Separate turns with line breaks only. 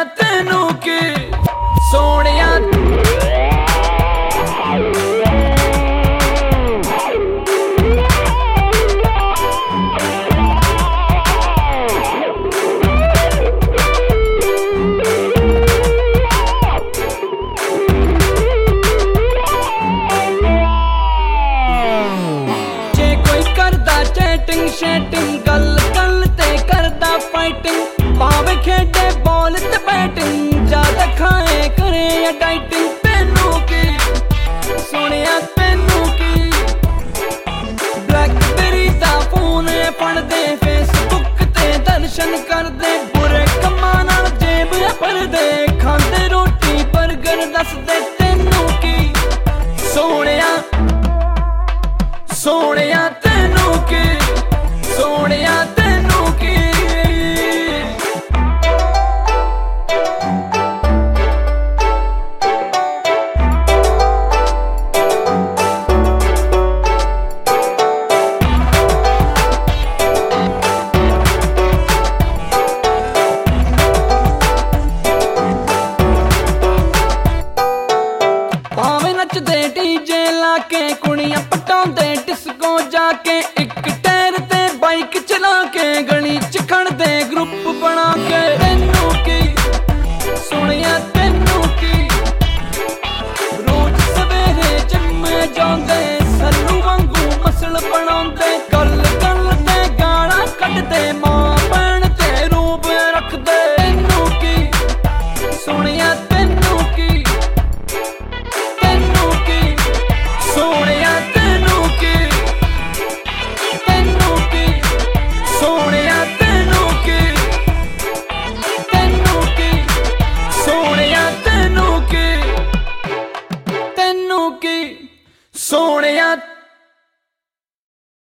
तेनू की सोनिया। चैटिंग शैटिंग गल गल ते करदा फाइटिंग, भावे खेडे बॉल ते बैटिंग, ज्यादा खाए करे या डाइटिंग। तेनू की सोनिया तेनू की ब्लैकबेरी दा फोन पढ़दे, फेसबुक ते दर्शन करदे, बुरे कम्मां नाल जेब भरदे, खांदे रोटी बर्गर दसदे। तेनू की सोनिया सोनिया तेनू की सोनिया तेनू की। भावे नचदे डीजे लाके, कुड़ियां पटाउंदे डिस्को जाके, एक टायर ते बाइक चला के, गली च खड़दे ग्रुप बना के। तेनू की सोनिया तेनू की रोज सवेरे जिम जांदे, सल्लू वांगू मसल बनाउंदे, गल गल ते गाना कढदे, मां भैन ते रूप रखदे। तेनू की सोनिया तेनू की तेनू की सोनिया तेनू की तेनू की सोनिया तेनू की तेनू की सोनिया तेनू की तेनू की सोनिया।